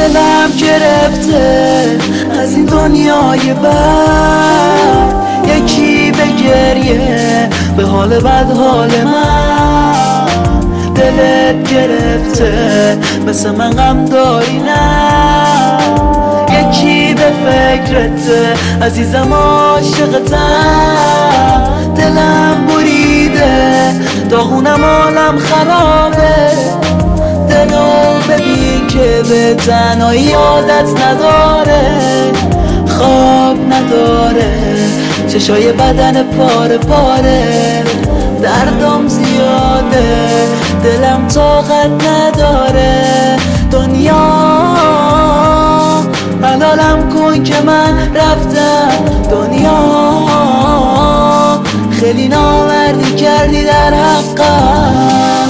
دلم گرفته از این دنیای بد، یکی به گریه به حال بد حال من. دلت گرفته مثل من غم داری نه، یکی به فکرته عزیزم عاشقتم. دلم بریده داغونم حالم خرابه، دلو ببین که به تنهایی عادت نداره، خواب نداره، چشای بدن پاره پاره، دردم زیاده، دلم طاقت نداره. دنیا حلالم کن که من رفتم، دنیا خیلی نامردی کردی در حقم.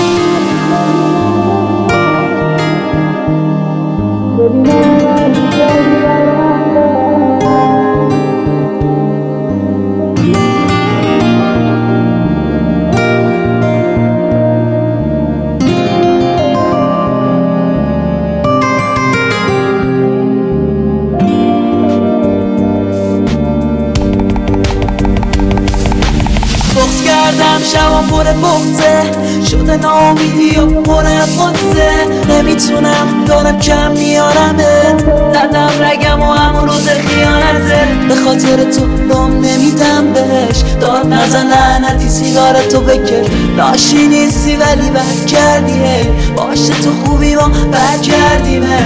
بغض کردم شبم پر بغضه، شده ناامیدی و پر غصه، نمیتونم دارم کم میارمت، زدم رگم و همون روز خیانته، به خاطر تو دم نمیدم بهش، داد نزن لعنتی سیگارتو بکش، لاشی نیستی ولی بد کردی، باشه تو خوبی ما بد کردیمه.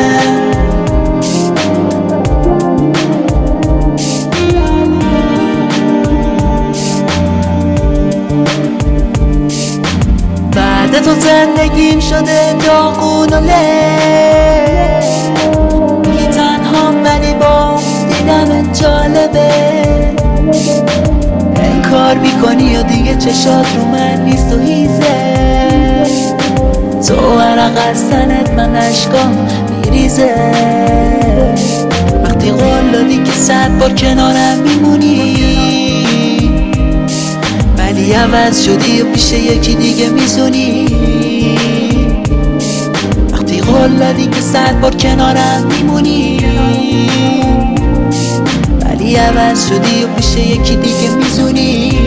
بعد تو زندگیم شده داغون و له، میگی تنها ولی با دیدم جالبه، انکار میکنی و دیگه چشات رو من نیست و هیزه، تو عرق از تنت من اشکام میریزه، وقتی قول دادی که 100 بار کنارم میمونی، ولی عوض شدی و پیش یکی دیگه میزونی، وقتی قول دادی که 100 بار کنارم میمونی، ولی عوض شدی و پیش یکی دیگه میزونی.